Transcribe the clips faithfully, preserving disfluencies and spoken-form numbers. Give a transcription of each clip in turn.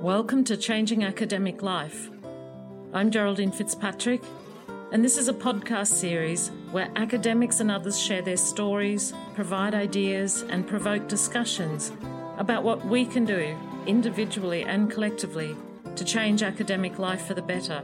Welcome to Changing Academic Life. I'm Geraldine Fitzpatrick, and this is a podcast series where academics and others share their stories, provide ideas, and provoke discussions about what we can do individually and collectively to change academic life for the better.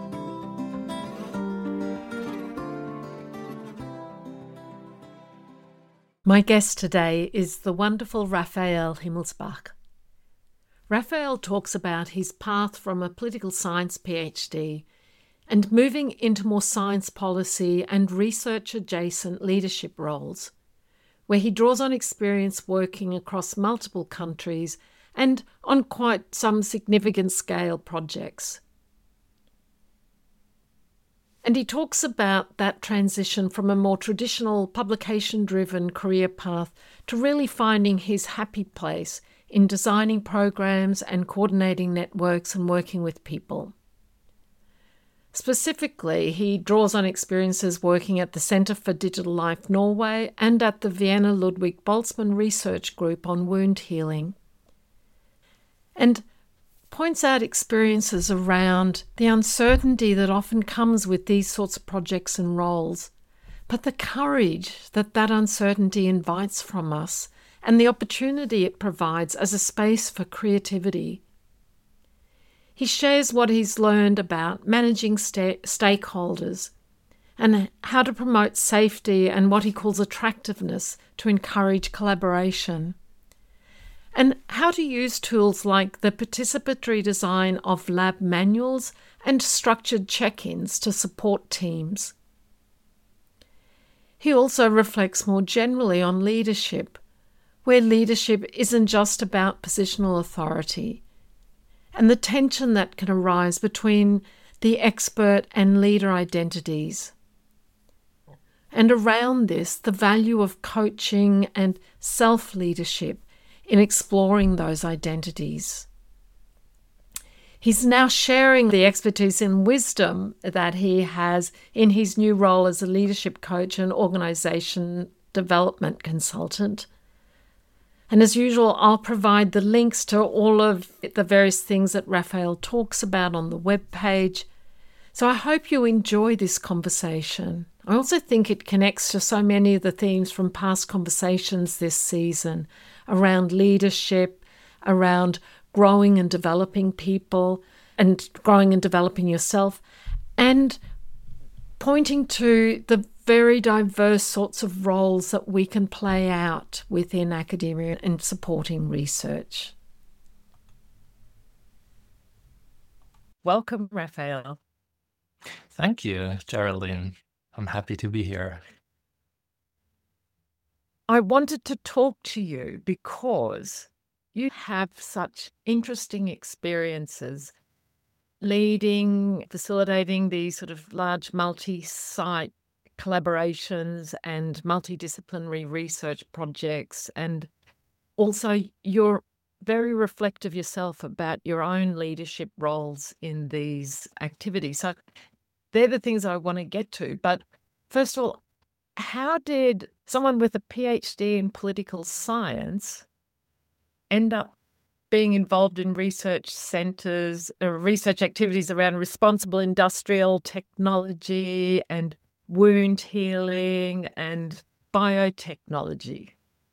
My guest today is the wonderful Raphael Himmelsbach. Raphael talks about his path from a political science PhD and moving into more science policy and research-adjacent leadership roles, where he draws on experience working across multiple countries and on quite some significant scale projects. And he talks about that transition from a more traditional publication-driven career path to really finding his happy place in designing programs and coordinating networks and working with people. Specifically, he draws on experiences working at the Centre for Digital Life Norway and at the Vienna Ludwig Boltzmann Research Group on wound healing, and points out experiences around the uncertainty that often comes with these sorts of projects and roles, but the courage that that uncertainty invites from us and the opportunity it provides as a space for creativity. He shares what he's learned about managing sta- stakeholders and how to promote safety and what he calls attractiveness to encourage collaboration, and how to use tools like the participatory design of lab manuals and structured check-ins to support teams. He also reflects more generally on leadership, where leadership isn't just about positional authority, and the tension that can arise between the expert and leader identities. And around this, the value of coaching and self-leadership in exploring those identities. He's now sharing the expertise and wisdom that he has in his new role as a leadership coach and organisation development consultant. And as usual, I'll provide the links to all of the various things that Raphael talks about on the webpage. So I hope you enjoy this conversation. I also think it connects to so many of the themes from past conversations this season around leadership, around growing and developing people, and growing and developing yourself, and pointing to the very diverse sorts of roles that we can play out within academia and supporting research. Welcome, Raphael. Thank you, Geraldine. I'm happy to be here. I wanted to talk to you because you have such interesting experiences leading, facilitating these sort of large multi-site collaborations and multidisciplinary research projects, and also you're very reflective yourself about your own leadership roles in these activities. So they're the things I want to get to. But first of all, how did someone with a PhD in political science end up being involved in research centres, uh, research activities around responsible industrial technology and wound healing and biotechnology?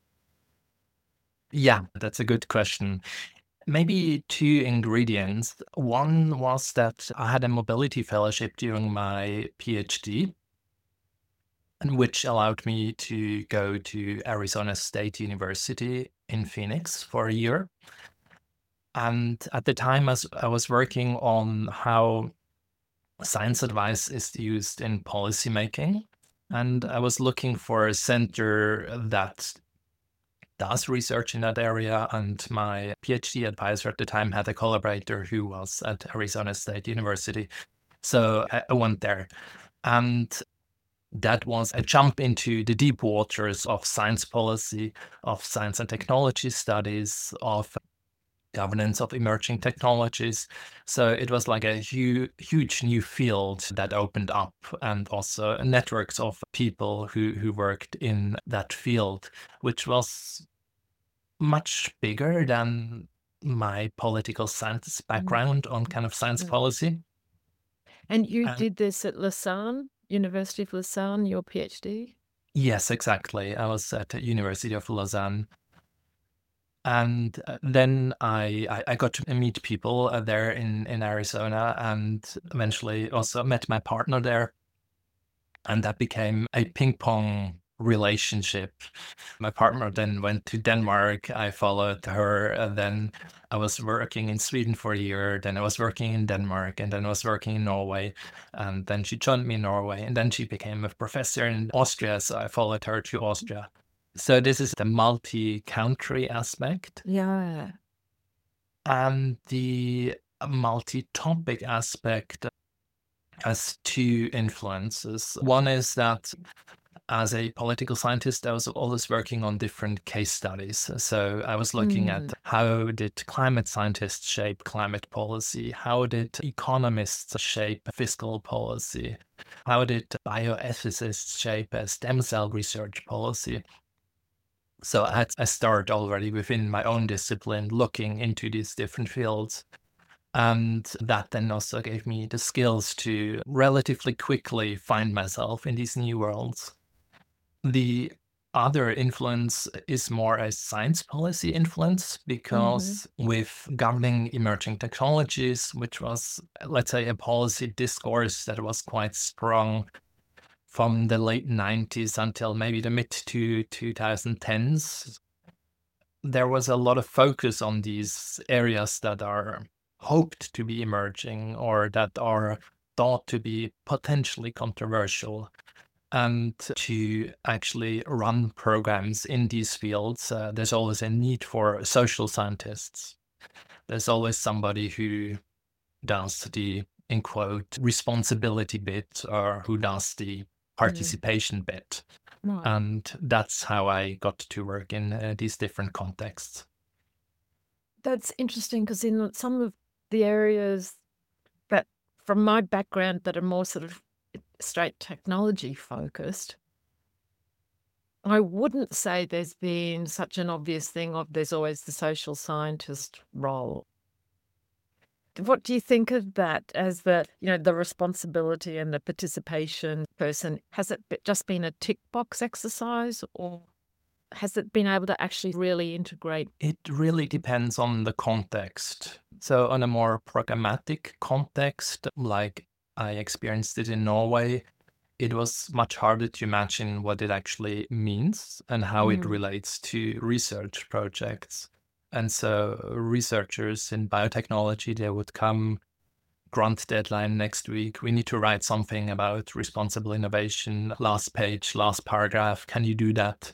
Yeah, that's a good question. Maybe two ingredients. One was that I had a mobility fellowship during my PhD, which allowed me to go to Arizona State University in Phoenix for a year. And at the time, as I was working on how science advice is used in policymaking, and I was looking for a center that does research in that area, and my PhD advisor at the time had a collaborator who was at Arizona State University. So I went there, and that was a jump into the deep waters of science policy, of science and technology studies, of governance of emerging technologies. So it was like a hu- huge new field that opened up, and also networks of people who, who worked in that field, which was much bigger than my political science background on kind of science Mm. policy. And you And did this at Lausanne, University of Lausanne, your PhD? yes, exactly. I was at the University of Lausanne. And uh, then I, I, I got to meet people uh, there in, in Arizona, and eventually also met my partner there. And that became a ping pong relationship. My partner then went to Denmark. I followed her. And then I was working in Sweden for a year. Then I was working in Denmark. And then I was working in Norway. And then she joined me in Norway. And then she became a professor in Austria. So I followed her to Austria. So this is the multi-country aspect. Yeah. And the multi-topic aspect has two influences. One is that as a political scientist, I was always working on different case studies. So I was looking Mm. at how did climate scientists shape climate policy? How did economists shape fiscal policy? How did bioethicists shape a stem cell research policy? So I, had, I started already within my own discipline looking into these different fields. And that then also gave me the skills to relatively quickly find myself in these new worlds. The other influence is more a science policy influence, because mm-hmm. with governing emerging technologies, which was, let's say, a policy discourse that was quite strong from the late nineties until maybe the mid to twenty tens, there was a lot of focus on these areas that are hoped to be emerging or that are thought to be potentially controversial. And to actually run programs in these fields, uh, there's always a need for social scientists. There's always somebody who does the, in quote, responsibility bit, or who does the participation mm. bit. Right. And that's how I got to work in uh, these different contexts. That's interesting, because in some of the areas that, from my background, that are more sort of straight technology focused, I wouldn't say there's been such an obvious thing of there's always the social scientist role. What do you think of that as the, you know, the responsibility and the participation person? Has it just been a tick box exercise, or has it been able to actually really integrate? It really depends on the context. So on a more programmatic context, like I experienced it in Norway, it was much harder to imagine what it actually means and how mm. it relates to research projects. And so researchers in biotechnology, they would come, grant deadline next week. We need to write something about responsible innovation, last page, last paragraph. Can you do that?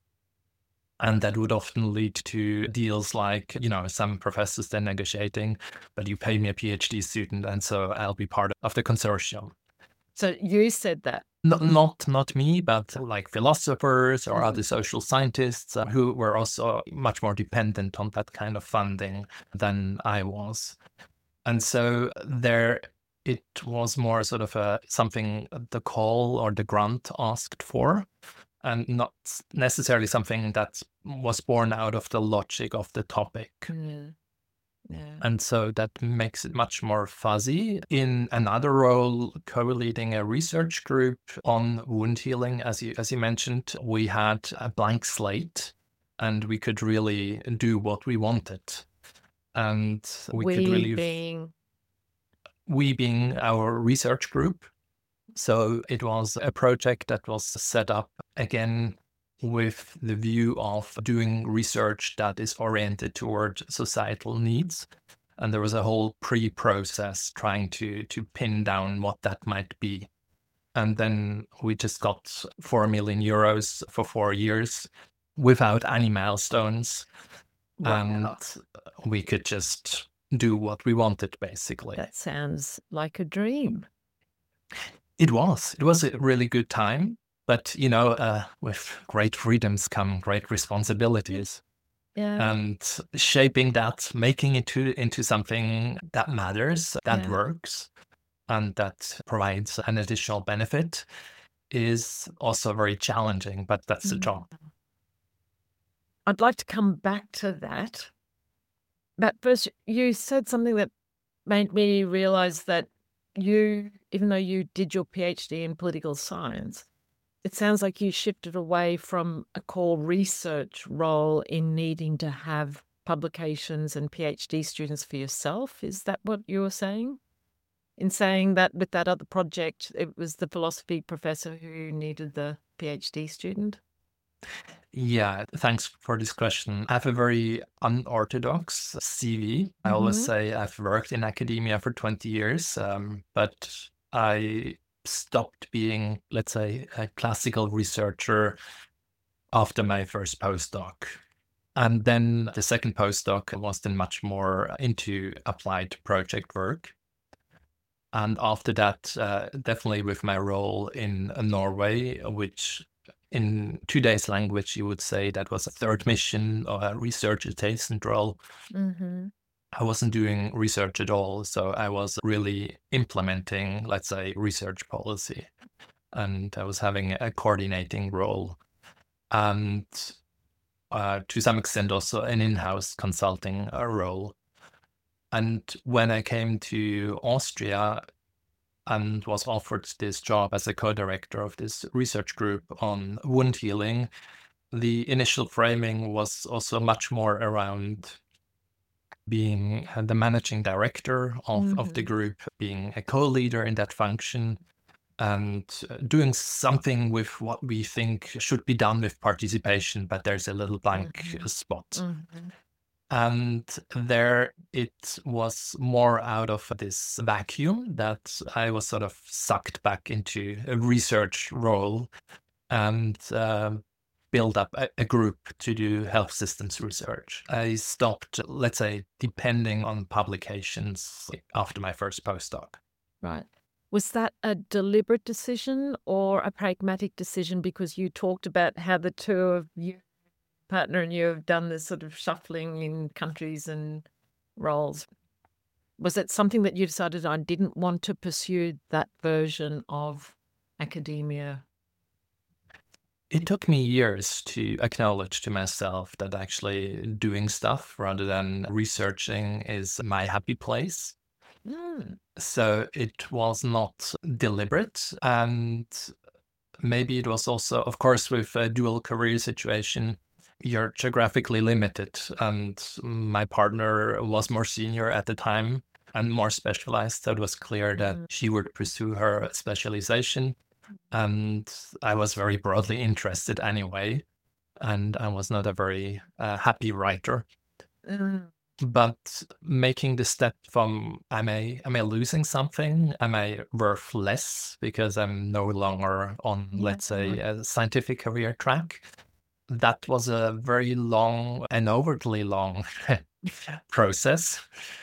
And that would often lead to deals like, you know, some professors then negotiating, but you pay me a PhD student, and so I'll be part of the consortium. So you said that? No, not not me, but like philosophers or mm-hmm. other social scientists uh, who were also much more dependent on that kind of funding than I was. And so there, it was more sort of a, something the call or the grant asked for, and not necessarily something that was born out of the logic of the topic. Yeah. Yeah. And so that makes it much more fuzzy. In another role, co-leading a research group on wound healing, as you as you mentioned, we had a blank slate, and we could really do what we wanted. And we, we could really being we being our research group. So it was a project that was set up again with the view of doing research that is oriented toward societal needs. And there was a whole pre-process trying to to pin down what that might be. And then we just got four million euros for four years without any milestones. Wow. And we could just do what we wanted, basically. That sounds like a dream. It was. It was a really good time. But, you know, uh, with great freedoms come great responsibilities. Yeah. And shaping that, making it to, into something that matters, that yeah. works, and that provides an additional benefit is also very challenging, but that's mm. the job. I'd like to come back to that. But first, you said something that made me realize that you, even though you did your PhD in political science, it sounds like you shifted away from a core research role in needing to have publications and PhD students for yourself. Is that what you were saying? In saying that with that other project, it was the philosophy professor who needed the PhD student? Yeah, thanks for this question. I have a very unorthodox C V. I always Mm-hmm. say I've worked in academia for twenty years, um, but I stopped being, let's say, a classical researcher after my first postdoc. And then the second postdoc was then much more into applied project work. And after that, uh, definitely with my role in uh, Norway, which in today's language, you would say that was a third mission or a research adjacent role. Mm-hmm. I wasn't doing research at all. So I was really implementing, let's say, research policy. And I was having a coordinating role. And uh, to some extent also an in-house consulting uh, role. And when I came to Austria and was offered this job as a co-director of this research group on wound healing, the initial framing was also much more around being the managing director of, mm-hmm. of the group, being a co-leader in that function, and doing something with what we think should be done with participation, but there's a little blank mm-hmm. spot. Mm-hmm. And there it was more out of this vacuum that I was sort of sucked back into a research role and uh, build up a, a group to do health systems research. I stopped, let's say, depending on publications after my first postdoc. Right. Was that a deliberate decision or a pragmatic decision? Because you talked about how the two of you, partner and you, have done this sort of shuffling in countries and roles. Was it something that you decided I didn't want to pursue that version of academia? It took me years to acknowledge to myself that actually doing stuff rather than researching is my happy place. Mm. So it was not deliberate, and maybe it was also, of course, with a dual career situation, you're geographically limited, and my partner was more senior at the time and more specialized, so it was clear that mm. she would pursue her specialization, and I was very broadly interested anyway, and I was not a very uh, happy writer. Mm. But making the step from am I am I losing something? Am I worth less because I'm no longer on, yeah. let's say, a scientific career track? That was a very long and overtly long process.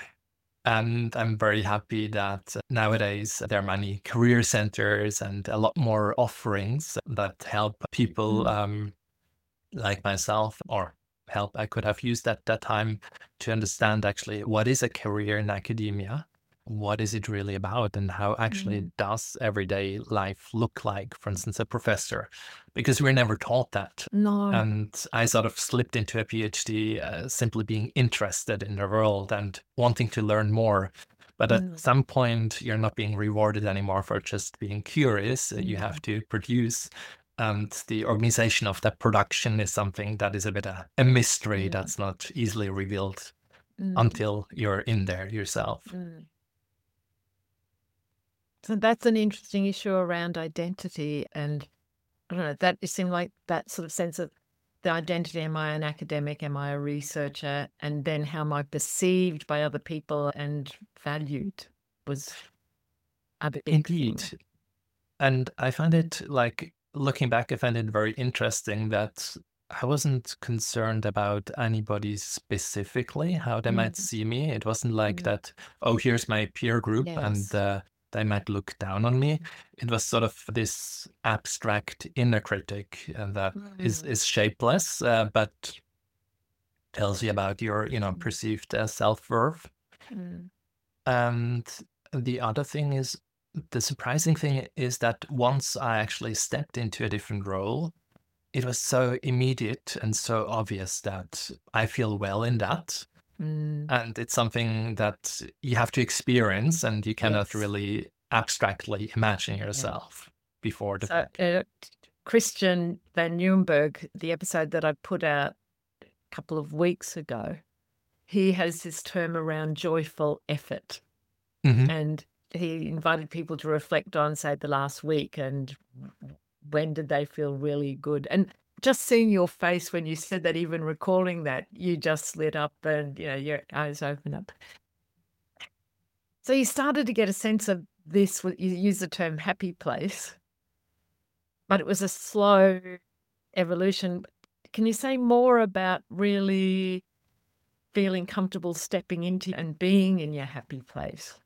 And I'm very happy that nowadays there are many career centers and a lot more offerings that help people mm. um, like myself, or help I could have used at that time, to understand actually what is a career in academia, what is it really about, and how actually mm. does everyday life look like, for instance, a professor, because we're never taught that. No. And I sort of slipped into a PhD uh, simply being interested in the world and wanting to learn more. But at mm. some point, you're not being rewarded anymore for just being curious. Mm. You have to produce. And the organization of that production is something that is a bit a, a mystery mm. that's not easily revealed mm. until you're in there yourself. Mm. So that's an interesting issue around identity. And I don't know, that it seemed like that sort of sense of the identity. Am I an academic? Am I a researcher? And then how am I perceived by other people and valued was a bit Indeed. Thing. And I find it, like, looking back, I find it very interesting that I wasn't concerned about anybody specifically, how they mm. might see me. It wasn't like mm. that, oh, here's my peer group, yes. and uh, they might look down on me. It was sort of this abstract inner critic uh, that mm. is, is shapeless, uh, but tells you about your, you know, perceived uh, self-worth. Mm. And the other thing is, the surprising thing is that once I actually stepped into a different role, it was so immediate and so obvious that I feel well in that. Mm, And it's something that you have to experience, and you cannot yes. really abstractly imagine Yeah. yourself before the So, fact. uh, Christian Van Nuremberg, the episode that I put out a couple of weeks ago, he has this term around joyful effort. Mhm. And he invited people to reflect on, say, the last week and when did they feel really good. And just seeing your face when you said that, even recalling that, you just lit up and, you know, your eyes opened up. So you started to get a sense of this, you use the term happy place, but it was a slow evolution. Can you say more about really feeling comfortable stepping into and being in your happy place?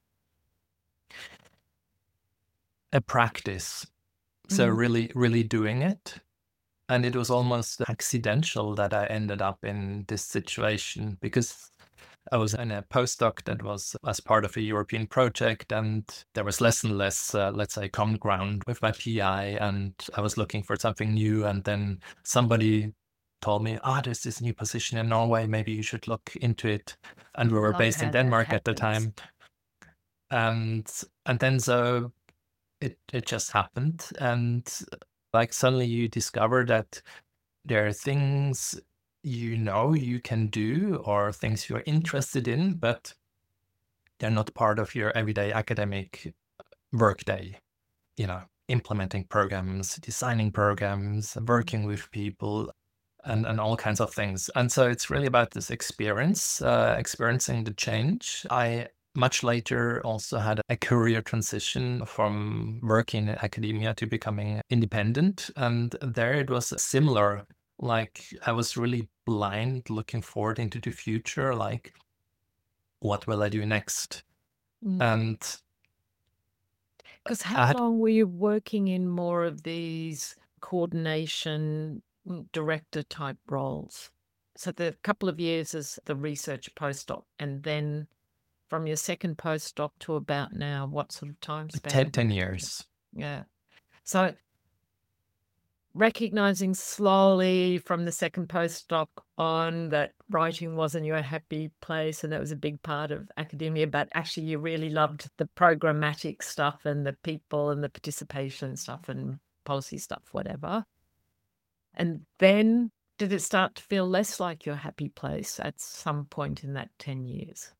A practice. So Mm. really, really doing it. And it was almost accidental that I ended up in this situation, because I was in a postdoc that was as part of a European project, and there was less and less, uh, let's say, common ground with my P I, and I was looking for something new. And then somebody told me, ah, there's this new position in Norway, maybe you should look into it. And we were Love based in how that Denmark at the happens. time. And and then so it it just happened. And like suddenly you discover that there are things you know you can do, or things you're interested in, but they're not part of your everyday academic workday. You know, implementing programs, designing programs, working with people, and, and all kinds of things. And so it's really about this experience, uh, experiencing the change. I much later also had a career transition from working in academia to becoming independent. And there it was similar. Like I was really blind, looking forward into the future, like, what will I do next? Mm. And Because I how had long were you working in more of these coordination mm, director type roles? So the couple of years as the research postdoc, and then from your second postdoc to about now, what sort of time span? ten, ten years. Yeah. So recognizing slowly from the second postdoc on that writing wasn't your happy place, and that was a big part of academia, but actually you really loved the programmatic stuff and the people and the participation stuff and policy stuff, whatever. And then did it start to feel less like your happy place at some point in that ten years?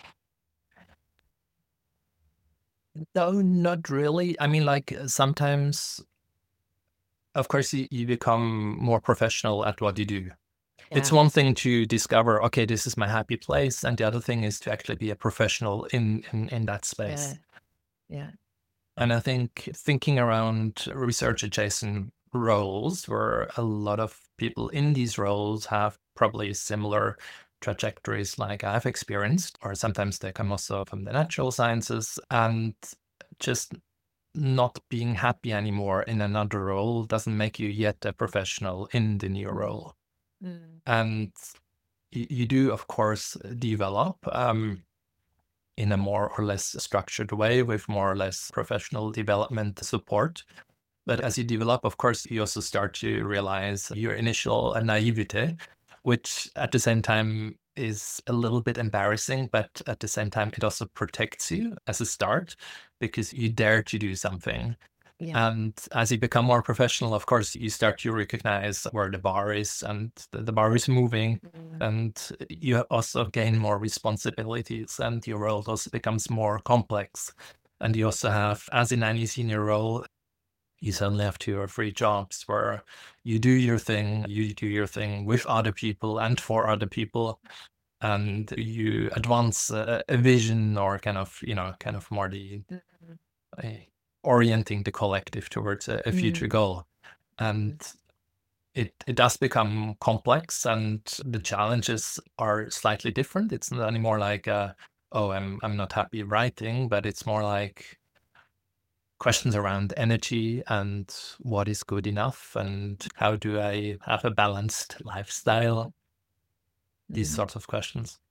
No, not really. I mean, like sometimes, of course, you, you become more professional at what you do. It's Yeah. one thing to discover, okay, this is my happy place, and the other thing is to actually be a professional in in, in that Yeah. space. Yeah. And I think thinking around research adjacent roles, where a lot of people in these roles have probably similar trajectories like I've experienced, or sometimes they come also from the natural sciences, and just not being happy anymore in another role doesn't make you yet a professional in the new role. Mm. And you, you do, of course, develop um, in a more or less structured way with more or less professional development support. But as you develop, of course, you also start to realize your initial naivete, which at the same time is a little bit embarrassing, but at the same time, it also protects you as a start, because you dare to do something. Yeah. And as you become more professional, of course, you start to recognize where the bar is, and the, the bar is moving. Mm. And you also gain more responsibilities, and your role also becomes more complex. And you also have, as in any senior role, you suddenly have two or three jobs where you do your thing, you do your thing with other people and for other people, and you advance a, a vision, or kind of, you know, kind of more the Mhm. uh, orienting the collective towards a, a future Mm. goal. And it, it does become complex, and the challenges are slightly different. It's not anymore like, uh, oh, I'm I'm not happy writing, but it's more like questions around energy and what is good enough, and how do I have a balanced lifestyle? These Mm. sorts of questions.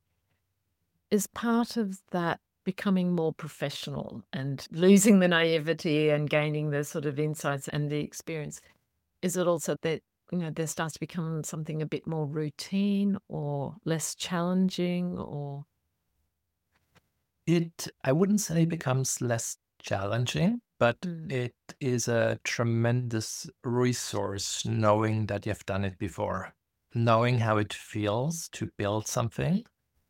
Is part of that becoming more professional and losing the naivety and gaining the sort of insights and the experience? Is it also that you know, there starts to become something a bit more routine or less challenging, or It, I wouldn't say becomes less challenging, but Mm. it is a tremendous resource knowing that you've done it before, knowing how it feels to build something,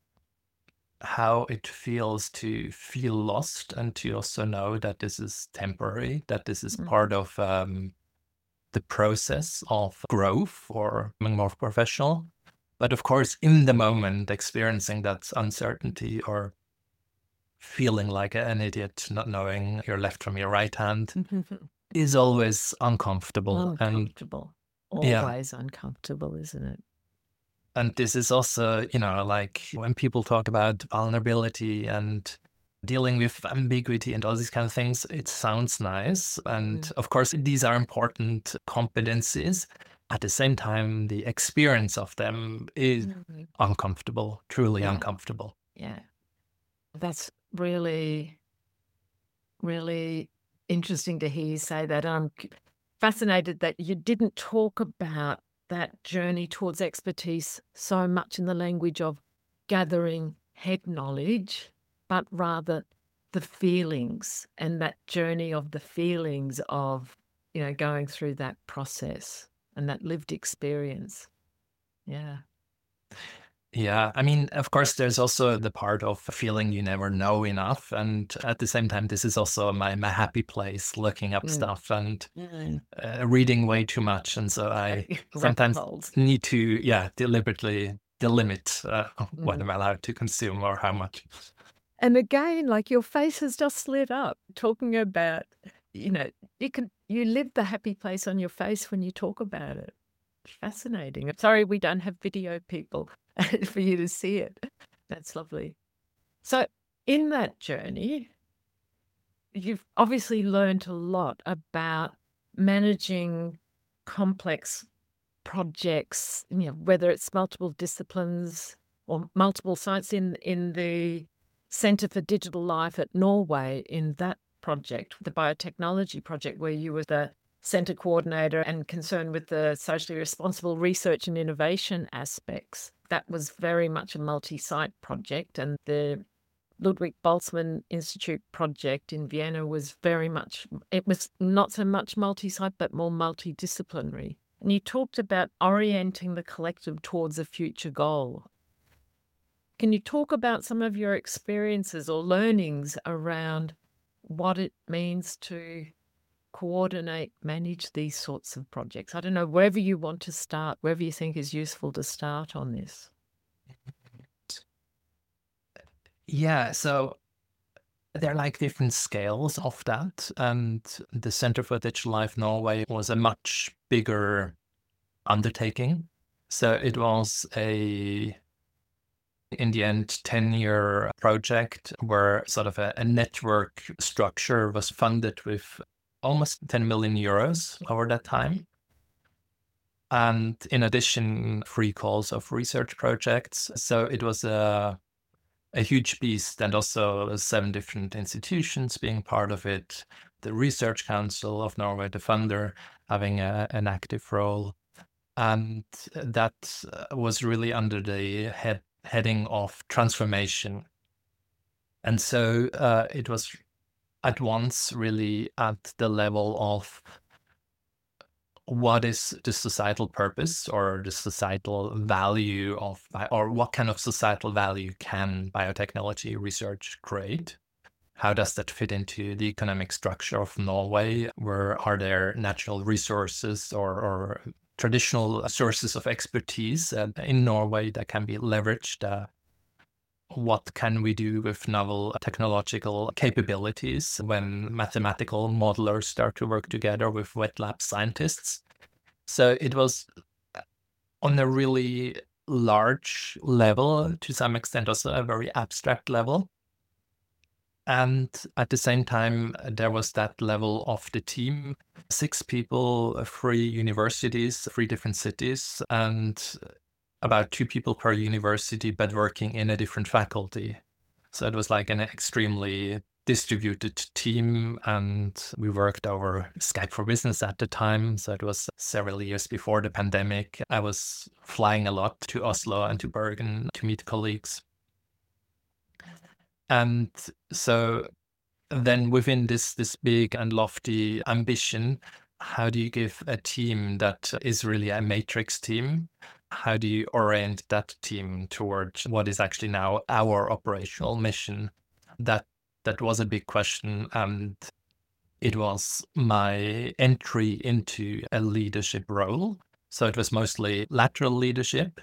how it feels to feel lost, and to also know that this is temporary, that this is Mm. part of um, the process of growth or becoming more professional. But of course, in the moment, experiencing that uncertainty or feeling like an idiot, not knowing your left from your right hand, is always uncomfortable. And uncomfortable. yeah, Always uncomfortable, isn't it? and this is also, you know, like when people talk about vulnerability and dealing with ambiguity and all these kind of things, it sounds nice. And Mm. of course, these are important competencies. At the same time, the experience of them is Mm. uncomfortable, truly Yeah. uncomfortable. Yeah. That's really, really interesting to hear you say that. I'm c- fascinated that you didn't talk about that journey towards expertise so much in the language of gathering head knowledge, but rather the feelings and that journey of the feelings of, you know, going through that process and that lived experience. Yeah. Yeah, I mean, of course, there's also the part of feeling you never know enough. And at the same time, this is also my, my happy place, looking up Mm. stuff and Mm. uh, reading way too much. And so I Rabbit sometimes holes. need to, yeah, deliberately delimit uh, what Mm. I'm allowed to consume or how much. And again, like your face has just lit up talking about, you know, you can you live the happy place on your face when you talk about it. Fascinating. I'm sorry we don't have video, people, for you to see it. That's lovely. So in that journey, you've obviously learned a lot about managing complex projects, you know, whether it's multiple disciplines or multiple sites in in the Centre for Digital Life at Norway, in that project, the biotechnology project, where you were the centre coordinator and concerned with the socially responsible research and innovation aspects. That was very much a multi-site project, and the Ludwig Boltzmann Institute project in Vienna was very much, it was not so much multi-site, but more multidisciplinary. And you talked about orienting the collective towards a future goal. Can you talk about some of your experiences or learnings around what it means to coordinate, manage these sorts of projects? I don't know, wherever you want to start, wherever you think is useful to start on this. Yeah, so there are like different scales of that. And the Center for Digital Life Norway was a much bigger undertaking. So it was a, in the end, ten-year project where sort of a, a network structure was funded with almost ten million euros over that time. And in addition, free calls of research projects. So it was a, a huge beast, and also seven different institutions being part of it. The Research Council of Norway, the funder, having a, an active role. And that was really under the head, heading of transformation. And so uh, it was at once really at the level of what is the societal purpose or the societal value of, or what kind of societal value can biotechnology research create? How does that fit into the economic structure of Norway? Where are there natural resources or, or traditional sources of expertise uh, in Norway that can be leveraged? Uh, what can we do with novel technological capabilities when mathematical modelers start to work together with wet lab scientists? So it was on a really large level, to some extent also a very abstract level. And at the same time, there was that level of the team, six people, three universities, three different cities, and about two people per university, but working in a different faculty. So it was like an extremely distributed team, and we worked over Skype for Business at the time. So it was several years before the pandemic. I was flying a lot to Oslo and to Bergen to meet colleagues. And so then within this this big and lofty ambition, how do you give a team that is really a matrix team? How do you orient that team towards what is actually now our operational mission? That that was a big question, and it was my entry into a leadership role. So it was mostly lateral leadership.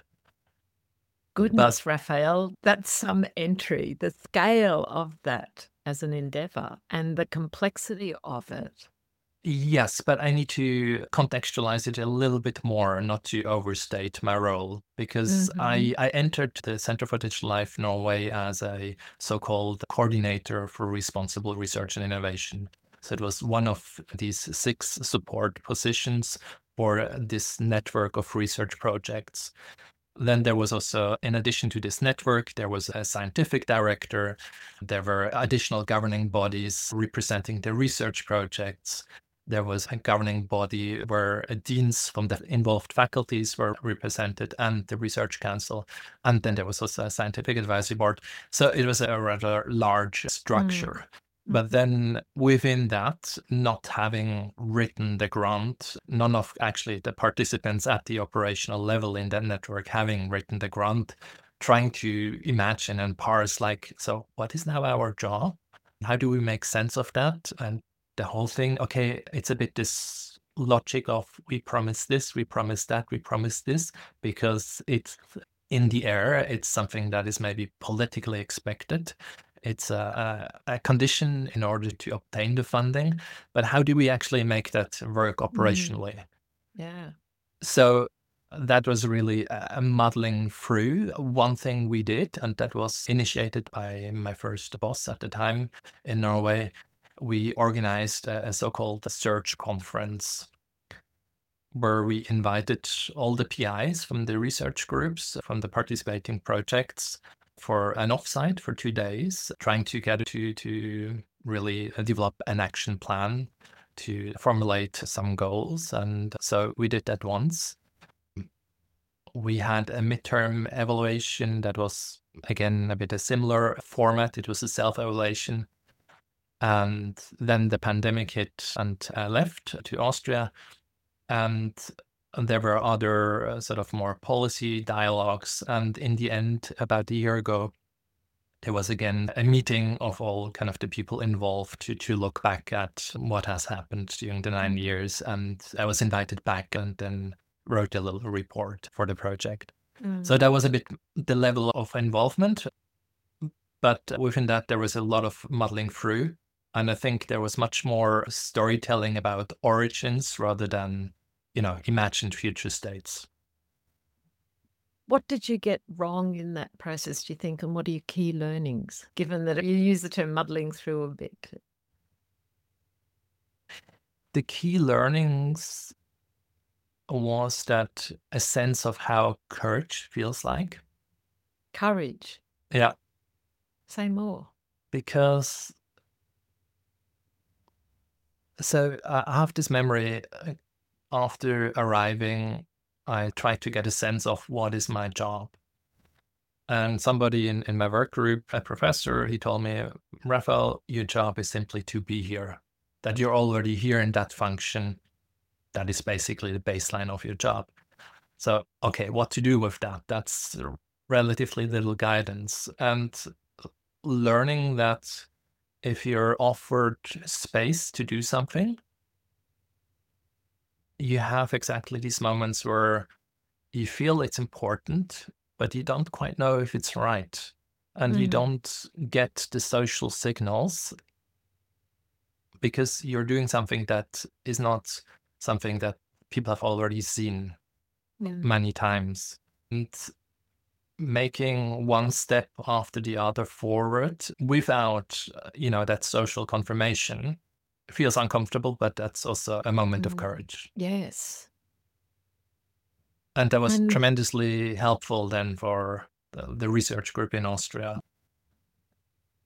Goodness, Raphael, that's some entry. The scale of that as an endeavor and the complexity of it. Yes, but I need to contextualize it a little bit more, not to overstate my role, because Mhm. I, I entered the Center for Digital Life Norway as a so-called coordinator for responsible research and innovation. So it was one of these six support positions for this network of research projects. Then there was also, in addition to this network, there was a scientific director. There were additional governing bodies representing the research projects. There was a governing body where deans from the involved faculties were represented, and the Research Council. And then there was also a scientific advisory board. So it was a rather large structure. Mm. But then within that, not having written the grant, none of actually the participants at the operational level in that network having written the grant, trying to imagine and parse like, so what is now our job? How do we make sense of that? And the whole thing, okay, it's a bit this logic of we promise this, we promise that, we promise this, because it's in the air, it's something that is maybe politically expected. It's a, a, a condition in order to obtain the funding, but how do we actually make that work operationally? Mm. Yeah. So that was really a muddling through. One thing we did, and that was initiated by my first boss at the time in Norway, we organized a, a so-called search conference where we invited all the P Is from the research groups, from the participating projects, for an offsite for two days, trying to get to to really develop an action plan, to formulate some goals. And so we did that once. We had a midterm evaluation that was, again, a bit a similar format. It was a self-evaluation. And then the pandemic hit and uh, left to Austria. And there were other uh, sort of more policy dialogues. And in the end, about a year ago, there was again a meeting of all kind of the people involved to, to look back at what has happened during the nine years. And I was invited back and then wrote a little report for the project. Mm. So that was a bit the level of involvement. But within that, there was a lot of muddling through. And I think there was much more storytelling about origins rather than, you know, imagined future states. What did you get wrong in that process, do you think, and what are your key learnings, given that you use the term muddling through a bit? The key learnings was that a sense of how courage feels like. Courage? Yeah. Say more. Because, so I have this memory, after arriving, I tried to get a sense of what is my job. And somebody in, in my work group, a professor, he told me, Raphael, your job is simply to be here, that you're already here in that function. That is basically the baseline of your job. So, okay, what to do with that? That's relatively little guidance. And learning that if you're offered space to do something, you have exactly these moments where you feel it's important, but you don't quite know if it's right. And mm. you don't get the social signals because you're doing something that is not something that people have already seen yeah. many times. And making one step after the other forward without, you know, that social confirmation feels uncomfortable, but that's also a moment mm. of courage. Yes. And that was and... tremendously helpful then for the, the research group in Austria.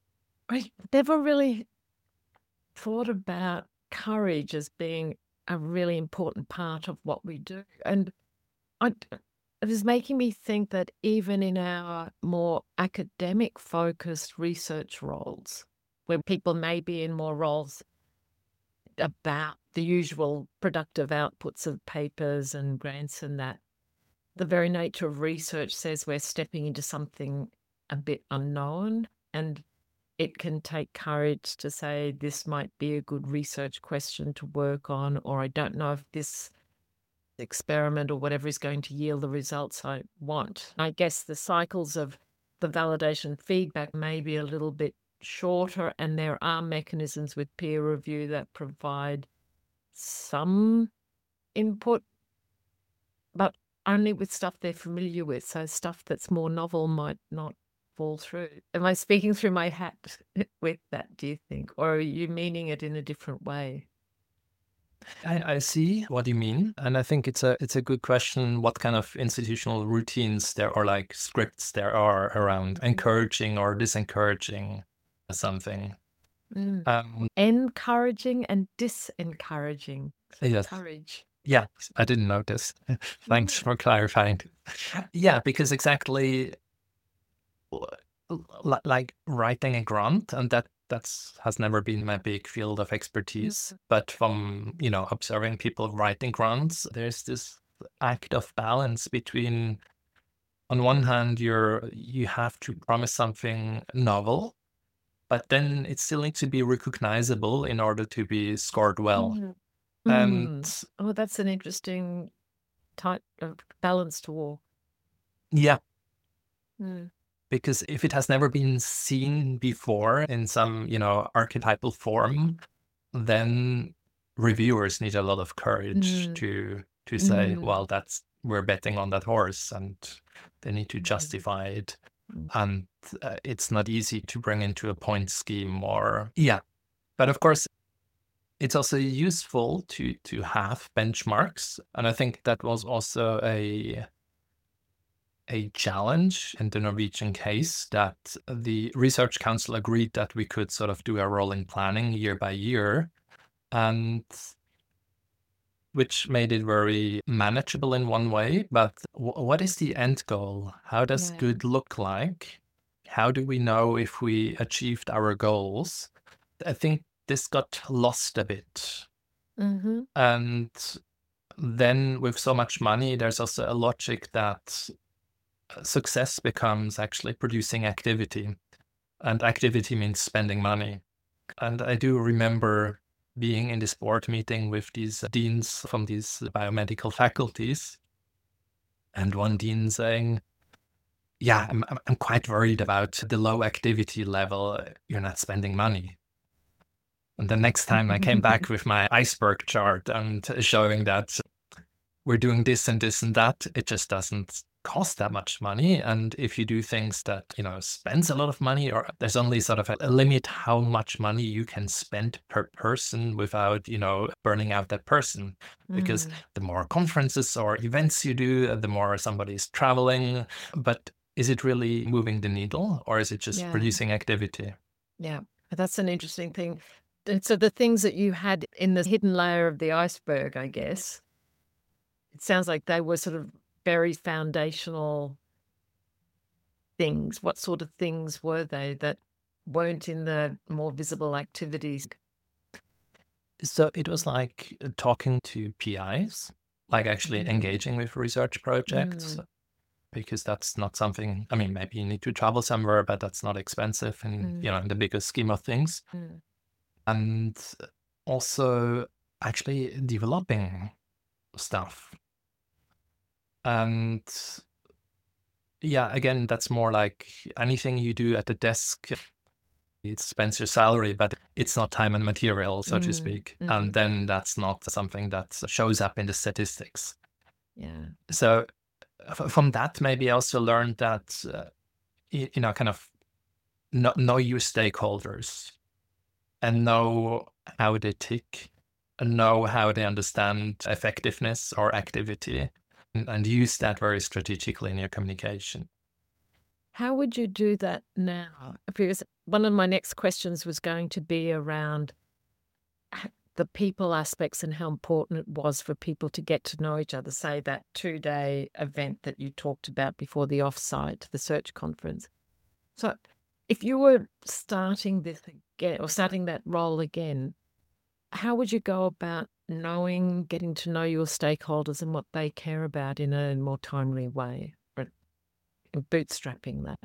I never really thought about courage as being a really important part of what we do. And I, it was making me think that even in our more academic focused research roles, where people may be in more roles about the usual productive outputs of papers and grants and that, the very nature of research says we're stepping into something a bit unknown, and it can take courage to say this might be a good research question to work on, or I don't know if this experiment or whatever is going to yield the results I want. I guess the cycles of the validation feedback may be a little bit shorter, and there are mechanisms with peer review that provide some input, but only with stuff they're familiar with. So stuff that's more novel might not fall through. Am I speaking through my hat with that, do you think? Or are you meaning it in a different way? I, I see what you mean, and I think it's a it's a good question. What kind of institutional routines there are, like scripts there are around encouraging or disencouraging something? Mm. Um, Encouraging and disencouraging. yes. Courage. Yeah, I didn't notice. Thanks for clarifying. Yeah, because exactly li- like writing a grant, and that that's has never been my big field of expertise. But from, you know, observing people writing grants, there's this act of balance between, on one hand, you're you have to promise something novel, but then it still needs to be recognizable in order to be scored well. Mm. And Mm. Oh, that's an interesting type of balance to walk. yeah, Mm. because if it has never been seen before in some, you know, archetypal form, then reviewers need a lot of courage Mm. to to say, Mm. well, that's we're betting on that horse, and they need to Mm. justify it. Mm. And uh, it's not easy to bring into a point scheme, or yeah. But of course, it's also useful to to have benchmarks, and I think that was also a a challenge in the Norwegian case, that the Research Council agreed that we could sort of do a rolling planning year by year, and which made it very manageable in one way. But w- what is the end goal? How does Yeah. good look like? How do we know if we achieved our goals? I think this got lost a bit. Mm-hmm. And then with so much money, there's also a logic that success becomes actually producing activity, and activity means spending money. And I do remember being in this board meeting with these deans from these biomedical faculties, and one dean saying, yeah, I'm, I'm I'm quite worried about the low activity level. You're not spending money. And the next time I came back with my iceberg chart and showing that we're doing this and this and that, it just doesn't cost that much money. And if you do things that, you know, spends a lot of money, or there's only sort of a, a limit how much money you can spend per person without, you know, burning out that person. Because Mm. the more conferences or events you do, the more somebody's traveling. But is it really moving the needle, or is it just Yeah. producing activity? Yeah, that's an interesting thing. And so the things that you had in the hidden layer of the iceberg, I guess, it sounds like they were sort of very foundational things. What sort of things were they that weren't in the more visible activities? So it was like uh, talking to P Is, like actually Mhm. engaging with research projects, Mm. because that's not something, I mean, maybe you need to travel somewhere, but that's not expensive in, Mm. you know, in the bigger scheme of things. Mm. And also actually developing stuff. And yeah, again, that's more like anything you do at the desk. It spends your salary, but it's not time and material, so to Mm. speak. Mhm. And then that's not something that shows up in the statistics. Yeah. So f- from that, maybe I also learned that, uh, y- you know, kind of know, know your stakeholders and know how they tick, and know how they understand effectiveness or activity, and, and use that very strategically in your communication. How would you do that now? Because one of my next questions was going to be around the people aspects and how important it was for people to get to know each other. Say that two-day event that you talked about before the offsite, the search conference. So if you were starting this again or starting that role again, how would you go about knowing, getting to know your stakeholders and what they care about in a more timely way, or bootstrapping that?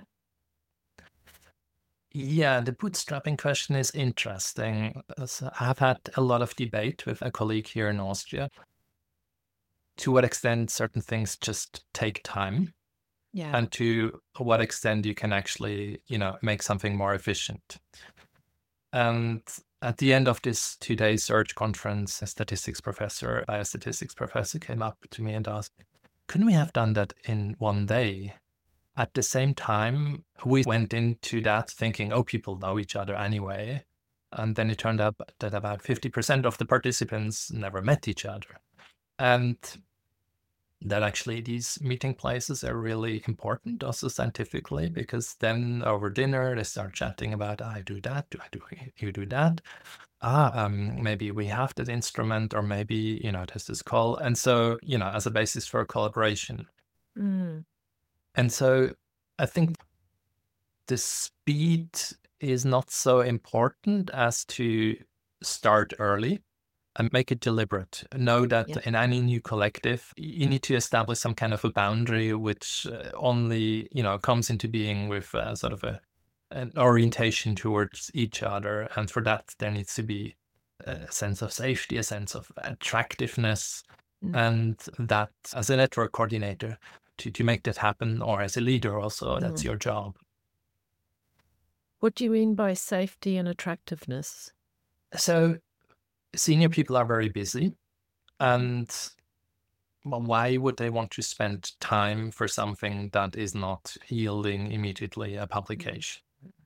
Yeah, the bootstrapping question is interesting. So I've had a lot of debate with a colleague here in Austria. To what extent certain things just take time, Yeah. and to what extent you can actually, you know, make something more efficient. And at the end of this two-day search conference, a statistics professor, a biostatistics professor came up to me and asked, couldn't we have done that in one day? At the same time, we went into that thinking, oh, people know each other anyway. And then it turned out that about fifty percent of the participants never met each other. And that actually these meeting places are really important also scientifically, because then over dinner they start chatting about, I do that, do I do you do that? Ah, um, maybe we have that instrument, or maybe, you know, there's this call. And so, you know, as a basis for collaboration. Mm. And so I think the speed is not so important as to start early and make it deliberate. Know that Yeah. in any new collective, you need to establish some kind of a boundary which uh, only, you know, comes into being with uh, sort of a an orientation towards each other. And for that, there needs to be a sense of safety, a sense of attractiveness, Mm. and that as a network coordinator, to, to make that happen, or as a leader also, that's Mm. your job. What do you mean by safety and attractiveness? So senior people are very busy, and well, why would they want to spend time for something that is not yielding immediately a publication?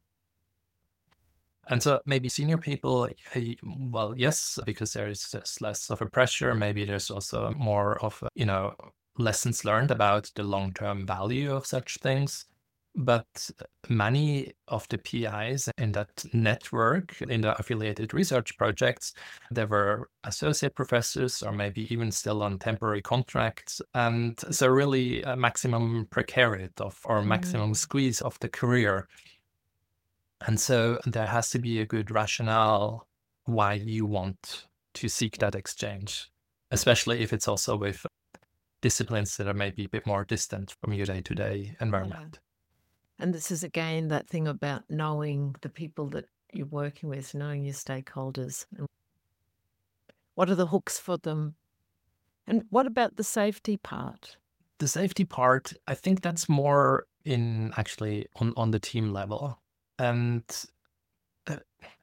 And so maybe senior people, eh, well, yes, because there is just less of a pressure. Maybe there's also more of, a, you know, lessons learned about the long-term value of such things. But many of the P Is in that network, in the affiliated research projects, they were associate professors or maybe even still on temporary contracts. And so really a maximum precariat of or maximum Mm. squeeze of the career. And so there has to be a good rationale why you want to seek that exchange, especially if it's also with disciplines that are maybe a bit more distant from your day-to-day environment. And this is again that thing about knowing the people that you're working with, knowing your stakeholders. And what are the hooks for them? And what about the safety part? The safety part, I think that's more in actually on, on the team level. And uh,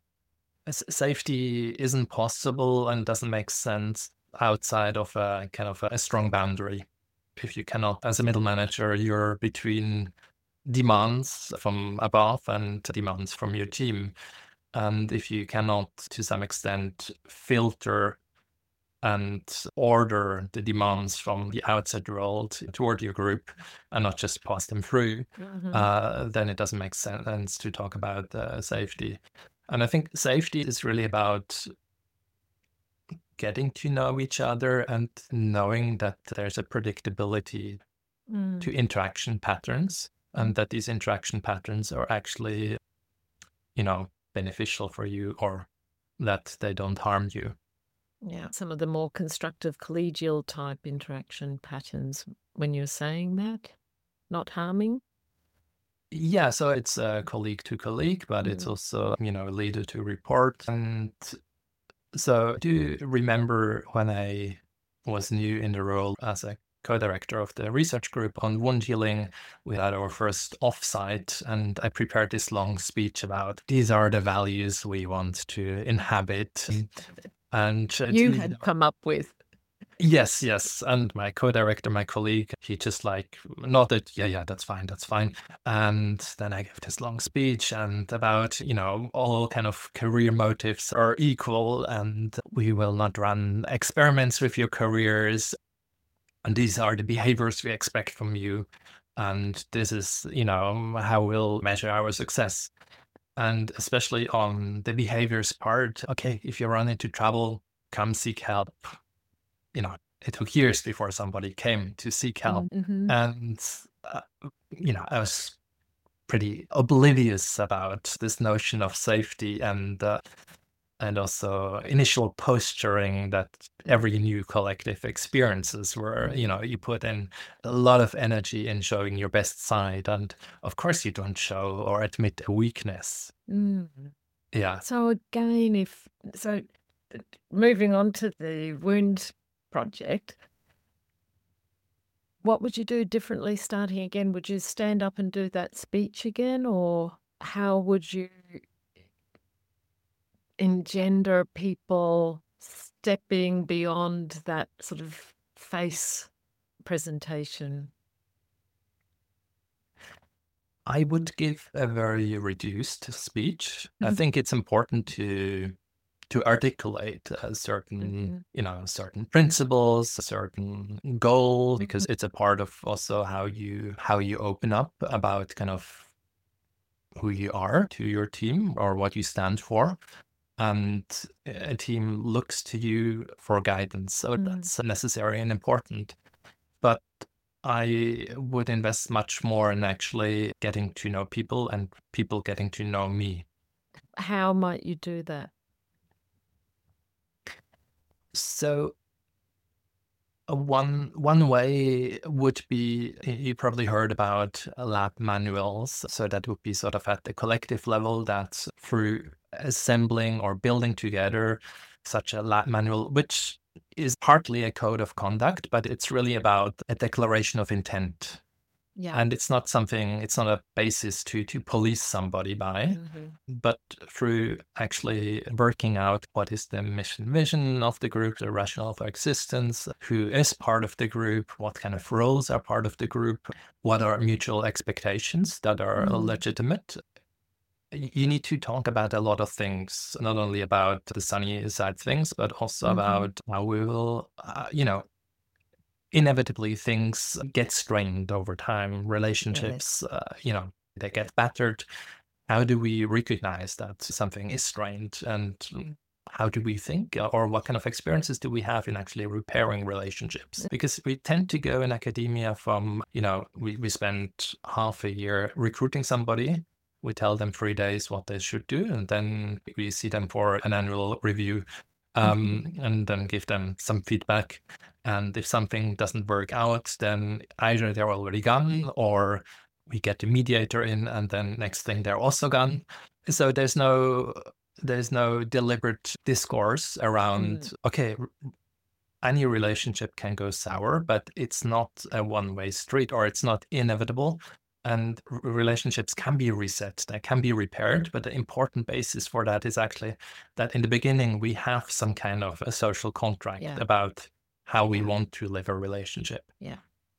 safety isn't possible and doesn't make sense outside of a kind of a strong boundary. If you cannot, as a middle manager, you're between demands from above and demands from your team. And if you cannot, to some extent, filter and order the demands from the outside world toward your group and not just pass them through, Mm-hmm. uh, then it doesn't make sense to talk about uh, safety. And I think safety is really about getting to know each other and knowing that there's a predictability Mm. to interaction patterns, and that these interaction patterns are actually, you know, beneficial for you, or that they don't harm you. Yeah, some of the more constructive collegial type interaction patterns when you're saying that, not harming. Yeah, so it's a colleague to colleague, but it's Mm. also, you know, leader to report. And so do you remember when I was new in the role as a co-director of the research group on wound healing, we had our first offsite, and I prepared this long speech about these are the values we want to inhabit. And uh, You these had are- come up with. Yes, yes. And my co-director, my colleague, he just like nodded, yeah, yeah, that's fine, that's fine. And then I gave this long speech and about, you know, all kind of career motives are equal, and we will not run experiments with your careers. And these are the behaviors we expect from you. And this is, you know, how we'll measure our success. And especially on the behaviors part, okay, if you run into trouble, come seek help. You know, it took years before somebody came to seek help. Mm-hmm. And, uh, you know, I was pretty oblivious about this notion of safety and uh, and also initial posturing that every new collective experiences where, you know, you put in a lot of energy in showing your best side. And of course you don't show or admit a weakness. Mm. Yeah. So again, if so, moving on to the wound project, what would you do differently starting again? Would you stand up and do that speech again, or how would you engender people stepping beyond that sort of face presentation? I would give a very reduced speech. I Mhm. think it's important to to articulate a certain, Mhm. you know, certain principles, a certain goal, because Mhm. it's a part of also how you how you open up about kind of who you are to your team or what you stand for. And a team looks to you for guidance. So Mm. that's necessary and important. But I would invest much more in actually getting to know people and people getting to know me. How might you do that? So uh, one one way would be, you probably heard about lab manuals. So that would be sort of at the collective level, that's through assembling or building together such a lab manual, which is partly a code of conduct, but it's really about a declaration of intent. Yeah. And it's not something, it's not a basis to to police somebody by, Mhm. but through actually working out what is the mission vision of the group, the rationale for existence, who is part of the group, what kind of roles are part of the group, what are mutual expectations that are Mm. legitimate. Y- You need to talk about a lot of things, not only about the sunny side things, but also Mhm. about how we will, uh, you know, inevitably things get strained over time. Relationships, uh, you know, they get battered. How do we recognize that something is strained, and how do we think, uh, or what kind of experiences do we have in actually repairing relationships? Because we tend to go in academia from, you know, we, we spend half a year recruiting somebody. We tell them three days what they should do, and then we see them for an annual review, um, and then give them some feedback. And if something doesn't work out, then either they're already gone, or we get the mediator in, and then next thing they're also gone. So there's no there's no deliberate discourse around, Mm. okay, r- any relationship can go sour, but it's not a one-way street, or it's not inevitable. And r- relationships can be reset, they can be repaired, but the important basis for that is actually that in the beginning we have some kind of a social contract Yeah. about how we Yeah. want to live a relationship. Yeah.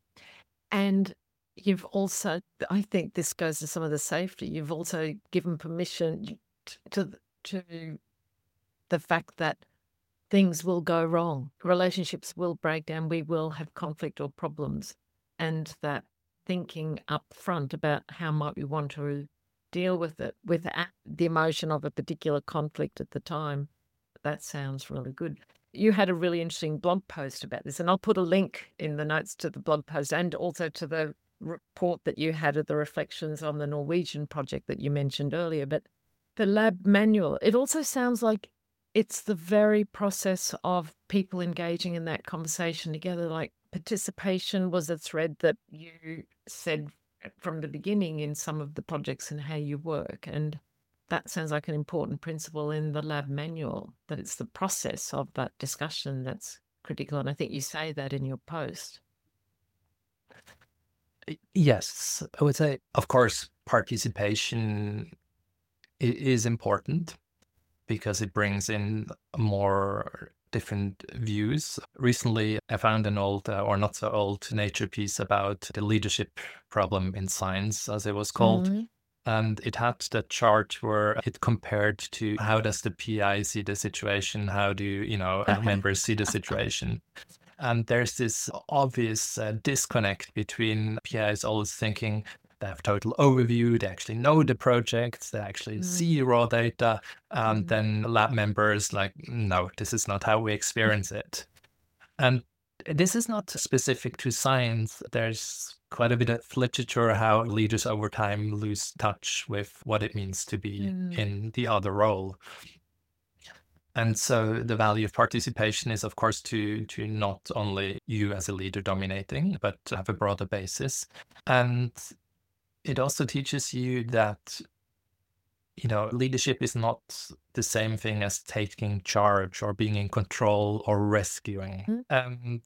And you've also, I think this goes to some of the safety, you've also given permission to to the fact that things will go wrong, relationships will break down, we will have conflict or problems, and that thinking up front about how might we want to deal with it, with a- the emotion of a particular conflict at the time. That sounds really good. You had a really interesting blog post about this, and I'll put a link in the notes to the blog post and also to the report that you had of the reflections on the Norwegian project that you mentioned earlier. But the lab manual, it also sounds like it's the very process of people engaging in that conversation together. Like participation was a thread that you said from the beginning in some of the projects and how you work. And that sounds like an important principle in the lab manual, that it's the process of that discussion that's critical. And I think you say that in your post. Y- Yes, I would say, of course, participation i- is important because it brings in more different views. Recently, I found an old, uh, or not so old, Nature piece about the leadership problem in science, as it was called. Mhm. And it had the chart where it compared to how does the P I see the situation, how do, you know, uh, members see the situation. And there's this obvious uh, disconnect between P Is always thinking, They have total overview. They actually know the projects. They actually Mm. see raw data. And Mm. then lab members like, no, this is not how we experience it. And this is not specific to science. There's quite a bit of literature how leaders over time lose touch with what it means to be Mm. in the other role. And so the value of participation is, of course, to to not only you as a leader dominating, but to have a broader basis. And it also teaches you that, you know, leadership is not the same thing as taking charge or being in control or rescuing. Mm. And,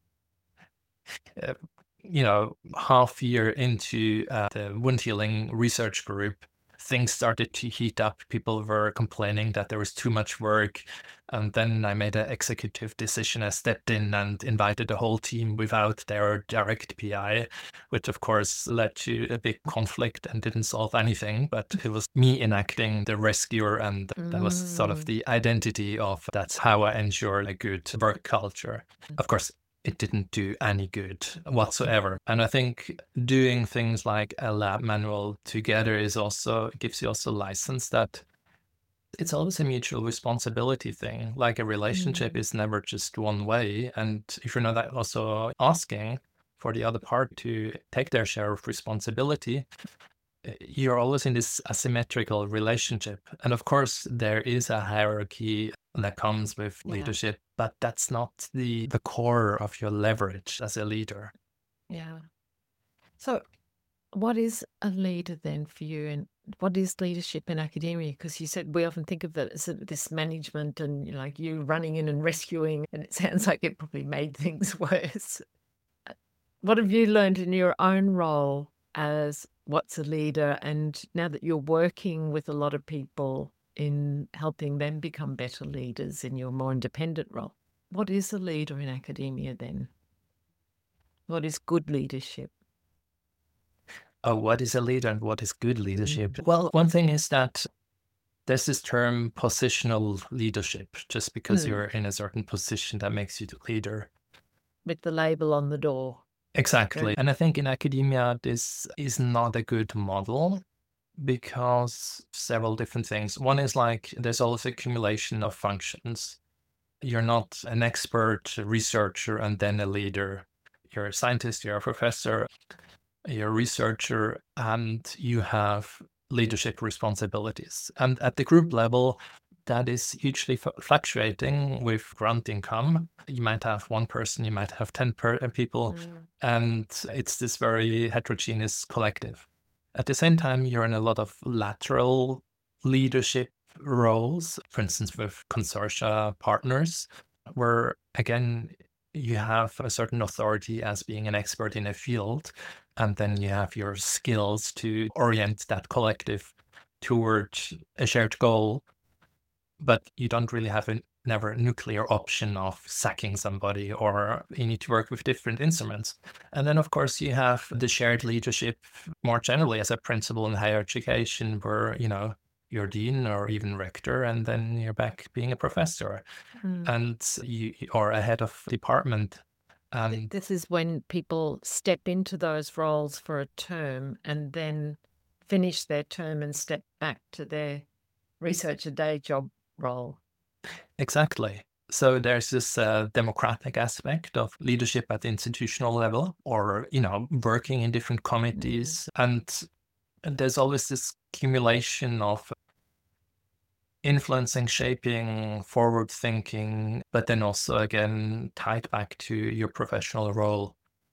uh, you know, half year into uh, the wound healing research group, things started to heat up. People were complaining that there was too much work. And then I made an executive decision. I stepped in and invited the whole team without their direct P I, which of course led to a big conflict and didn't solve anything. But it was me enacting the rescuer, and that was sort of Mm. the identity of that's how I ensure a good work culture. Of course, it didn't do any good whatsoever. And I think doing things like a lab manual together is also gives you also license that it's always a mutual responsibility thing. Like a relationship Mm. is never just one way. And if you're not also asking for the other part to take their share of responsibility, you're always in this asymmetrical relationship. And of course, there is a hierarchy that comes with Yeah. leadership, but that's not the, the core of your leverage as a leader. Yeah. So, what is a leader then for you, and what is leadership in academia? Because you said we often think of it as a- this management and, you know, like you running in and rescuing, and it sounds like it probably made things worse. Uh, What have you learned in your own role as what's a leader, and now that you're working with a lot of people in helping them become better leaders in your more independent role? What is a leader in academia then? What is good leadership? Oh, what is a leader and what is good leadership? Mm. Well, one thing is that there's this term positional leadership. Just because Mm. you're in a certain position, that makes you the leader. With the label on the door. Exactly. Very- And I think in academia, this is not a good model because several different things. One is like there's always accumulation of functions. You're not an expert researcher and then a leader. You're a scientist, you're a professor, you're a researcher, and you have leadership responsibilities. And at the group level, that is hugely f- fluctuating with grant income. You might have one person, you might have ten per- uh, people, Mm. and it's this very heterogeneous collective. At the same time, you're in a lot of lateral leadership roles, for instance, with consortia partners, where again, you have a certain authority as being an expert in a field, and then you have your skills to orient that collective towards a shared goal. But you don't really have a never a nuclear option of sacking somebody, or you need to work with different instruments. And then, of course, you have the shared leadership more generally as a principle in higher education, where, you know, you're dean or even rector, and then you're back being a professor, Mm. and you or a head of department. Th- And This is when people step into those roles for a term and then finish their term and step back to their researcher day job role. exactly. So there's this uh, democratic aspect of leadership at the institutional level, or, you know, working in different committees. And and there's always this accumulation of influencing, shaping, forward thinking, but then also again tied back to your professional role.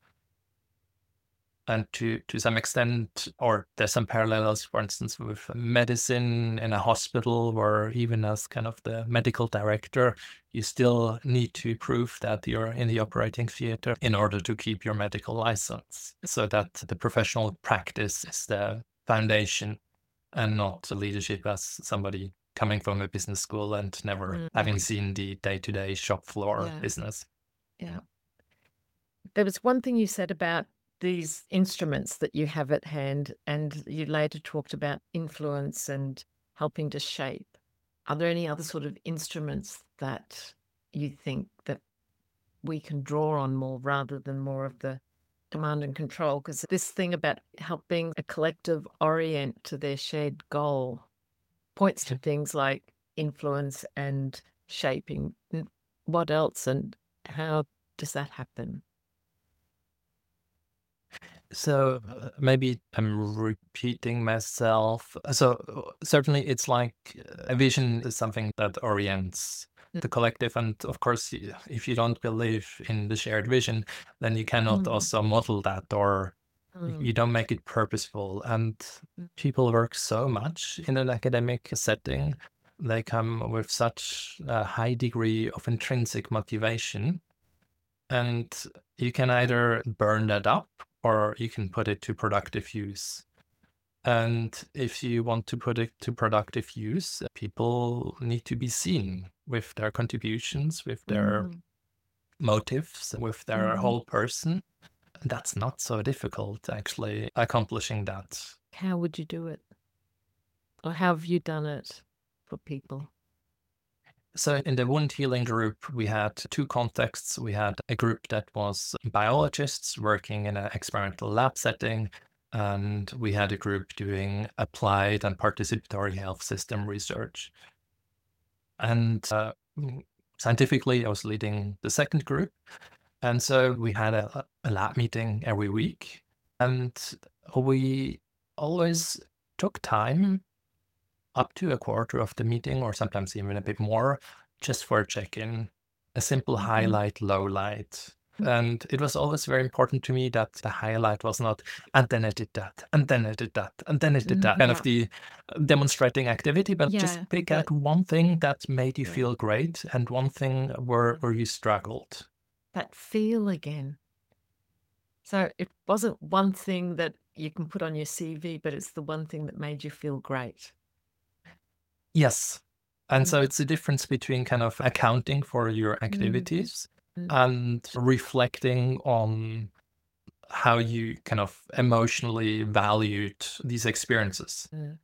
And to, to some extent, or there's some parallels, for instance, with medicine in a hospital, where even as kind of the medical director, you still need to prove that you're in the operating theater in order to keep your medical license, so that the professional practice is the foundation and not leadership as somebody coming from a business school and never Mm. having seen the day-to-day shop floor Yeah. business. Yeah. There was one thing you said about these instruments that you have at hand, and you later talked about influence and helping to shape. Are there any other sort of instruments that you think that we can draw on more, rather than more of the command and control, because this thing about helping a collective orient to their shared goal points to things like influence and shaping. What else, and how does that happen? So uh, maybe I'm repeating myself. So uh, certainly it's like uh, a vision is something that orients the collective. And of course, y- if you don't believe in the shared vision, then you cannot Mm. also model that, or Mm. you don't make it purposeful. And people work so much in an academic setting. They come with such a high degree of intrinsic motivation. And you can either burn that up or you can put it to productive use. And if you want to put it to productive use, people need to be seen with their contributions, with their Mm. motives, with their Mhm. whole person. That's not so difficult, actually, accomplishing that. How would you do it? Or how have you done it for people? So in the wound healing group, we had two contexts. We had a group that was biologists working in an experimental lab setting, and we had a group doing applied and participatory health system research. And uh, scientifically, I was leading the second group. And so we had a, a lab meeting every week, and we always took time up to a quarter of the meeting, or sometimes even a bit more, just for a check-in, a simple Mhm. highlight, low light. And it was always very important to me that the highlight was not, and then I did that, and then I did that, and then I did that, Mhm. kind of the demonstrating activity, but Yeah, just pick but- out one thing that made you Yeah. feel great and one thing where, where you struggled. That feel again. So it wasn't one thing that you can put on your C V, but it's the one thing that made you feel great. Yes. And so Mm. it's the difference between kind of accounting for your activities Mm. and reflecting on how you kind of emotionally valued these experiences. Mm.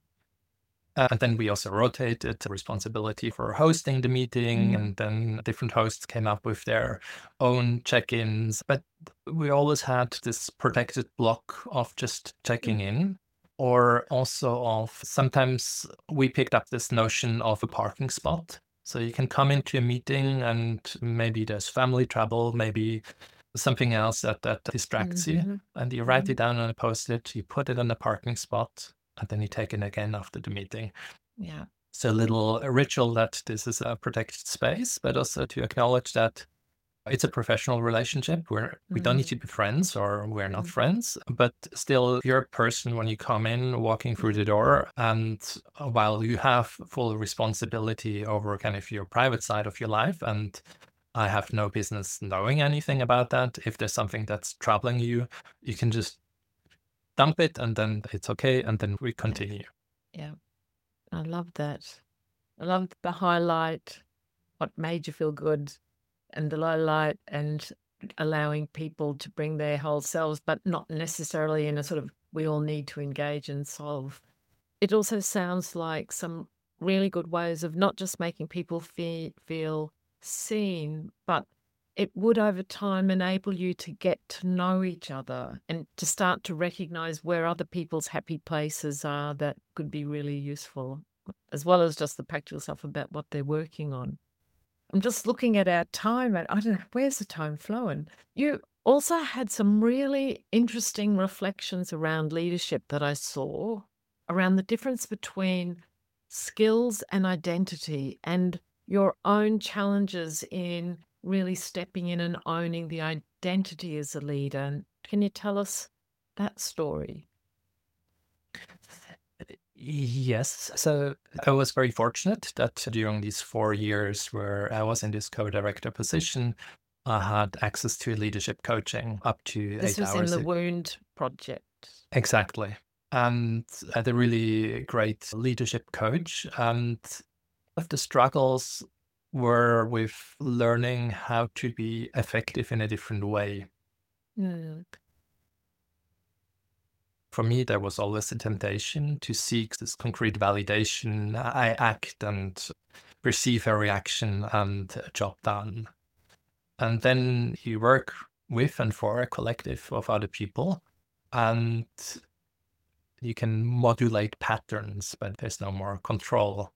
Uh, and then we also rotated responsibility for hosting the meeting, Mm. and then different hosts came up with their own check-ins. But we always had this protected block of just checking in, or also of sometimes we picked up this notion of a parking spot. So you can come into a meeting and maybe there's family trouble, maybe something else that, that distracts you, Mhm. and you write Mhm. it down on a post-it, you put it on the parking spot, and then you take it again after the meeting. Yeah. So a little ritual that this is a protected space, but also to acknowledge that it's a professional relationship where we don't need to be friends, or we're not Mm. friends, but still you're a person when you come in, walking through the door. And while you have full responsibility over kind of your private side of your life, and I have no business knowing anything about that, if there's something that's troubling you, you can just dump it and then it's okay. And then we continue. Yeah. I love that. I love the highlight, what made you feel good, and the low light, and allowing people to bring their whole selves, but not necessarily in a sort of we all need to engage and solve. It also sounds like some really good ways of not just making people feel, feel seen, but it would over time enable you to get to know each other and to start to recognize where other people's happy places are that could be really useful, as well as just the practical stuff about what they're working on. I'm just looking at our time, and I don't know, where's the time flowing? You also had some really interesting reflections around leadership that I saw, around the difference between skills and identity, and your own challenges in really stepping in and owning the identity as a leader. And can you tell us that story? Yes. So I was very fortunate that during these four years where I was in this co-director position, I had access to leadership coaching up to This eight was in hours. the a- Wound Project. Exactly. And I had a really great leadership coach. And one of the struggles were with learning how to be effective in a different way. Mm. For me, there was always a temptation to seek this concrete validation. I act and receive a reaction and a job done. And then you work with and for a collective of other people. And you can modulate patterns, but there's no more control.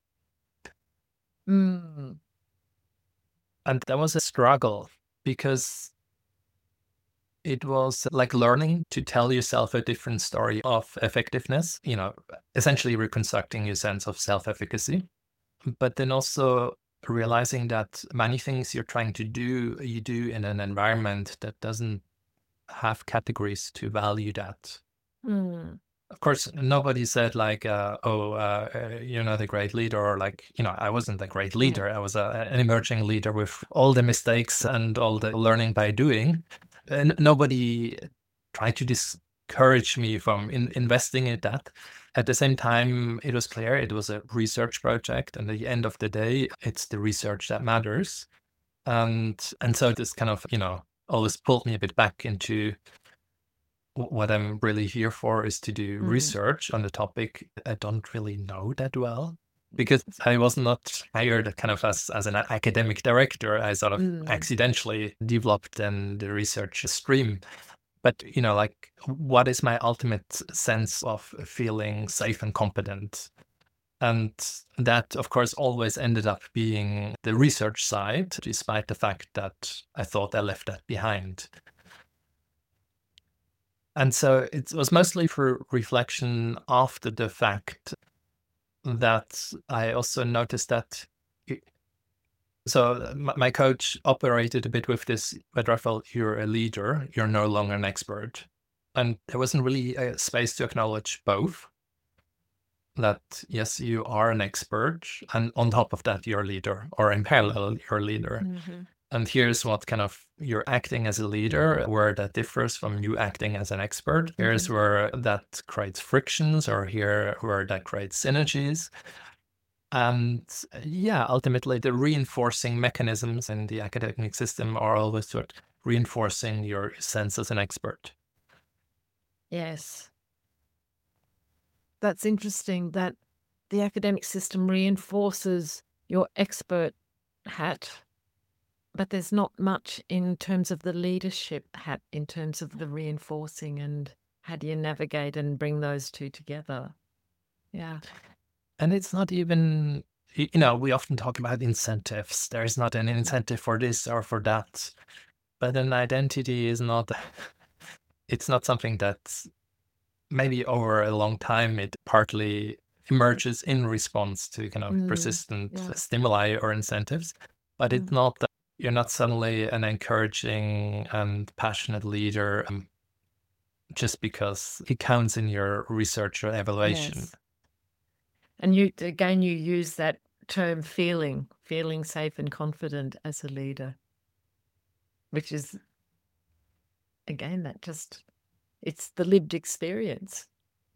Mm. And that was a struggle because it was like learning to tell yourself a different story of effectiveness, you know, essentially reconstructing your sense of self-efficacy. But then also realizing that many things you're trying to do, you do in an environment that doesn't have categories to value that. Mm. Of course, nobody said like, uh, oh, uh, uh, you're not a great leader, or like, you know, I wasn't a great leader. I was a, an emerging leader with all the mistakes and all the learning by doing. And nobody tried to discourage me from in, investing in that. At the same time, it was clear it was a research project, and at the end of the day, it's the research that matters. And and so this kind of, you know, always pulled me a bit back into what I'm really here for, is to do Mm. research on the topic I don't really know that well, because I was not hired kind of as, as an academic director. I sort of Mm. accidentally developed then the research stream. But, you know, like, what is my ultimate sense of feeling safe and competent? And that, of course, always ended up being the research side, despite the fact that I thought I left that behind. And so it was mostly for reflection after the fact that I also noticed that. It, so my, my coach operated a bit with this, but Raphael, you're a leader, you're no longer an expert. And there wasn't really a space to acknowledge both. That, yes, you are an expert, and on top of that, you're a leader, or in parallel, you're a leader. Mm-hmm. And here's what kind of you're acting as a leader, where that differs from you acting as an expert. Here's Mm-hmm. where that creates frictions, or here where that creates synergies. And yeah, ultimately, the reinforcing mechanisms in the academic system are always sort of reinforcing your sense as an expert. Yes. That's interesting that the academic system reinforces your expert hat, but there's not much in terms of the leadership hat, in terms of the reinforcing, and how do you navigate and bring those two together? Yeah. And it's not even, you know, we often talk about incentives. There is not an incentive for this or for that. But an identity is not, it's not something that maybe over a long time it partly emerges in response to kind of Mm, persistent yeah. stimuli or incentives. But it's Mm. not that you're not suddenly an encouraging and passionate leader um, just because it counts in your research or evaluation. Yes. And you, again, you use that term feeling, feeling safe and confident as a leader, which is, again, that just, it's the lived experience.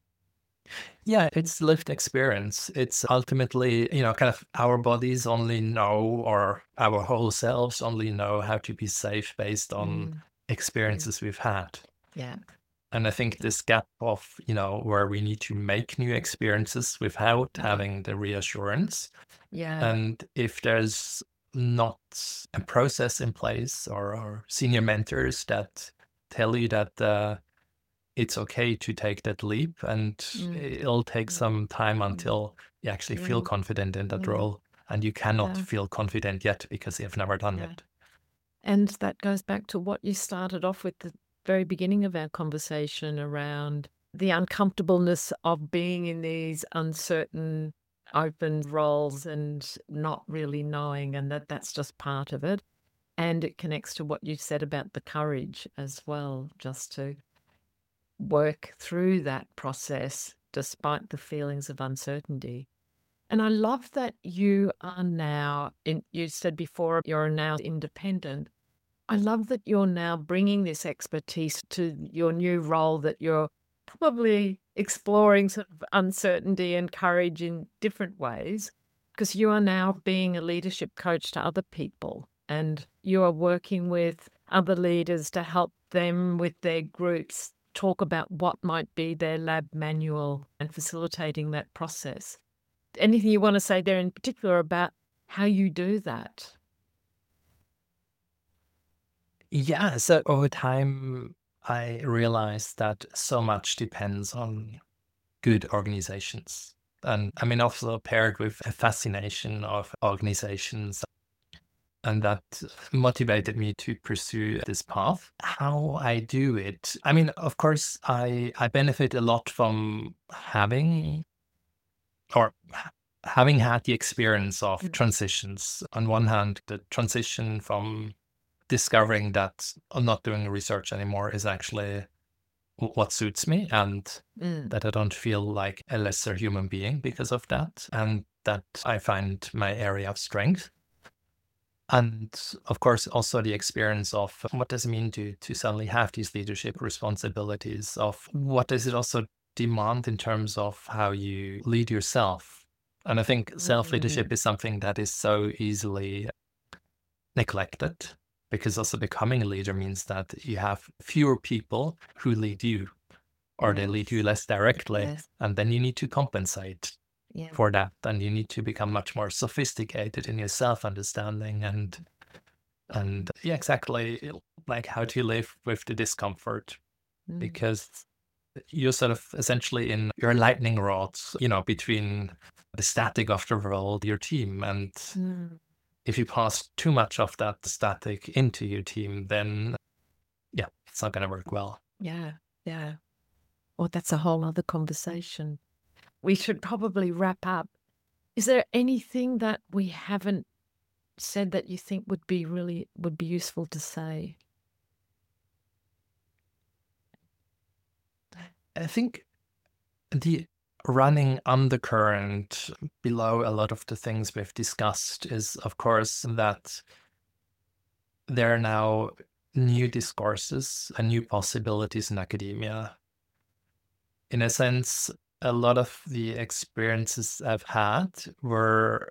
Yeah, it's lived experience. It's ultimately, you know, kind of our bodies only know, or our whole selves only know how to be safe based on Mm. experiences we've had. Yeah. And I think this gap of, you know, where we need to make new experiences without having the reassurance. Yeah. And if there's not a process in place, or, or senior mentors that tell you that uh, it's okay to take that leap, and Mm. it'll take some time until you actually feel Yeah. confident in that Yeah. role. And you cannot Yeah. feel confident yet because you've never done Yeah. it. And that goes back to what you started off with the very beginning of our conversation around the uncomfortableness of being in these uncertain, open roles and not really knowing, and that that's just part of it. And it connects to what you said about the courage as well, just to work through that process despite the feelings of uncertainty. And I love that you are now, in, you said before, you're now independent. I love that you're now bringing this expertise to your new role, that you're probably exploring sort of uncertainty and courage in different ways, because you are now being a leadership coach to other people, and you are working with other leaders to help them with their groups talk about what might be their lab manual and facilitating that process. Anything you want to say there in particular about how you do that? Yeah, so over time, I realized that so much depends on good organizations. And I mean, also paired with a fascination of organizations. And that motivated me to pursue this path. How I do it, I mean, of course, I, I benefit a lot from having or having had the experience of Mm. transitions. On one hand, the transition from discovering that I'm not doing research anymore is actually w- what suits me, and Mm. that I don't feel like a lesser human being because of that, and that I find my area of strength. And of course, also the experience of what does it mean to, to suddenly have these leadership responsibilities, of what does it also demand in terms of how you lead yourself. And I think self-leadership is something that is so easily neglected, because also becoming a leader means that you have fewer people who lead you, or they lead you Yes. less directly, Yes. and then you need to compensate Yeah. for that. And you need to become much more sophisticated in your self-understanding and and yeah, exactly, like how to live with the discomfort, Mm. because you're sort of essentially in your lightning rods, you know, between the static of the world, your team, and Mm. if you pass too much of that static into your team, then yeah, it's not going to work well. Yeah. Yeah. Well, that's a whole other conversation. We should probably wrap up. Is there anything that we haven't said that you think would be really would be useful to say? I think the running undercurrent below a lot of the things we've discussed is, of course, that there are now new discourses and new possibilities in academia. In a sense, a lot of the experiences I've had were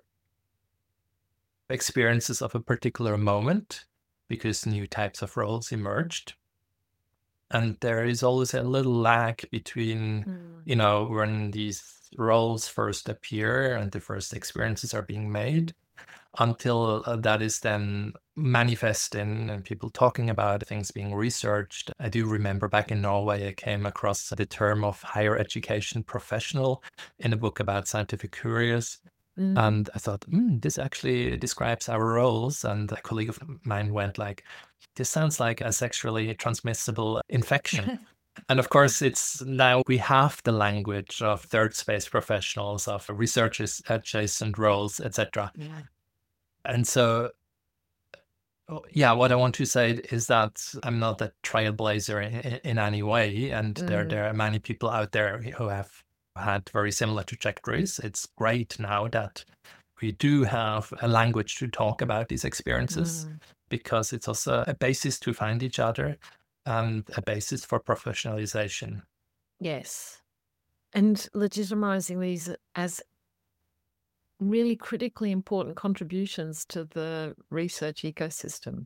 experiences of a particular moment because new types of roles emerged. And there is always a little lag between, Mm. you know, when these roles first appear and the first experiences are being made, until uh, that is then manifesting and people talking about things being researched. I do remember back in Norway, I came across the term of higher education professional in a book about scientific couriers. Mm. And I thought, mm, this actually describes our roles. And a colleague of mine went like, this sounds like a sexually transmissible infection. And of course, it's now we have the language of third space professionals, of researchers, adjacent roles, et cetera. Yeah. And so, oh, yeah, what I want to say is that I'm not a trailblazer in, in any way. And there, Mm. there are many people out there who have had very similar trajectories. It's great now that we do have a language to talk about these experiences, Mm. because it's also a basis to find each other and a basis for professionalization. Yes. And legitimizing these as really critically important contributions to the research ecosystem.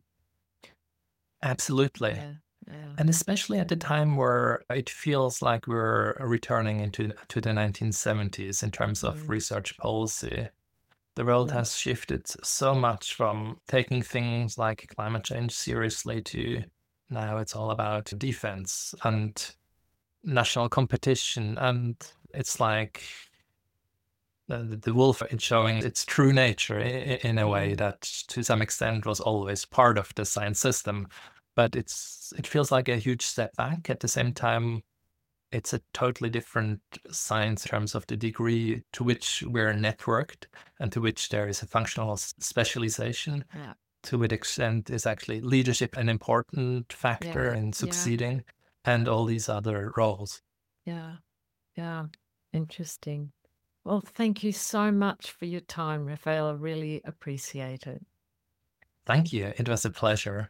Absolutely. Yeah. Yeah. And especially at the time where it feels like we're returning into to the nineteen seventies in terms of Mm. research policy. The world Mm. has shifted so much from taking things like climate change seriously to now it's all about defense and national competition. And it's like the, the wolf is showing its true nature in, in a way Mm. that to some extent was always part of the science system. But it's it feels like a huge step back. At the same time, it's a totally different science in terms of the degree to which we're networked and to which there is a functional s- specialization. Yeah. To what extent is actually leadership an important factor Yeah. in Yeah. succeeding, and all these other roles. Yeah. Yeah. Interesting. Well, thank you so much for your time, Raphael. I really appreciate it. Thank you. It was a pleasure.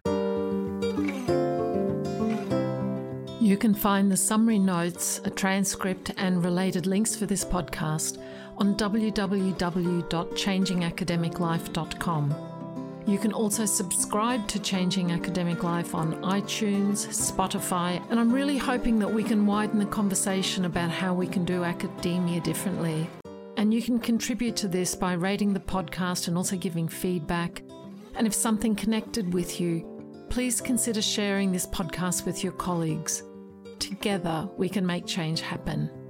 You can find the summary notes, a transcript, and related links for this podcast on w w w dot changing academic life dot com. You can also subscribe to Changing Academic Life on iTunes, Spotify, and I'm really hoping that we can widen the conversation about how we can do academia differently. And you can contribute to this by rating the podcast and also giving feedback. And if something connected with you, please consider sharing this podcast with your colleagues. Together, we can make change happen.